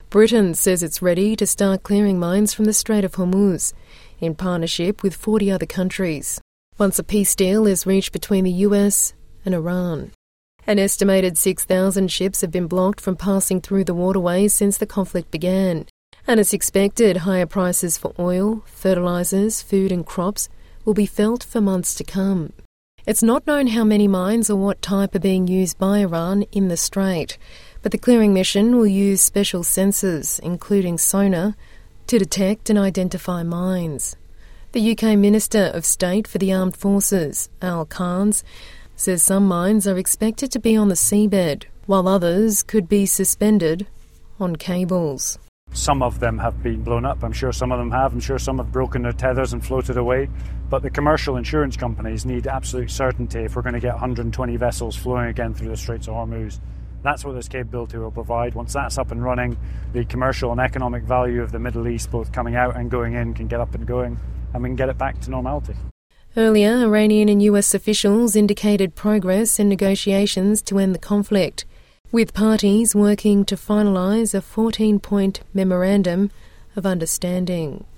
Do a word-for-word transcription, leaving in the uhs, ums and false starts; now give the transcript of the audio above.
Britain says it's ready to start clearing mines from the Strait of Hormuz, in partnership with forty other countries, once a peace deal is reached between the U S and Iran. An estimated six thousand ships have been blocked from passing through the waterways since the conflict began, and it's expected higher prices for oil, fertilisers, food and crops will be felt for months to come. It's not known how many mines or what type are being used by Iran in the strait, but the clearing mission will use special sensors, including sonar, to detect and identify mines. The U K Minister of State for the Armed Forces, Al Carnes, says some mines are expected to be on the seabed, while others could be suspended on cables. Some of them have been blown up. I'm sure some of them have. I'm sure some have broken their tethers and floated away. But the commercial insurance companies need absolute certainty if we're going to get one hundred twenty vessels flowing again through the Straits of Hormuz. That's what this capability will provide. Once that's up and running, the commercial and economic value of the Middle East, both coming out and going in, can get up and going, and we can get it back to normality. Earlier, Iranian and U S officials indicated progress in negotiations to end the conflict, with parties working to finalise a fourteen-point memorandum of understanding.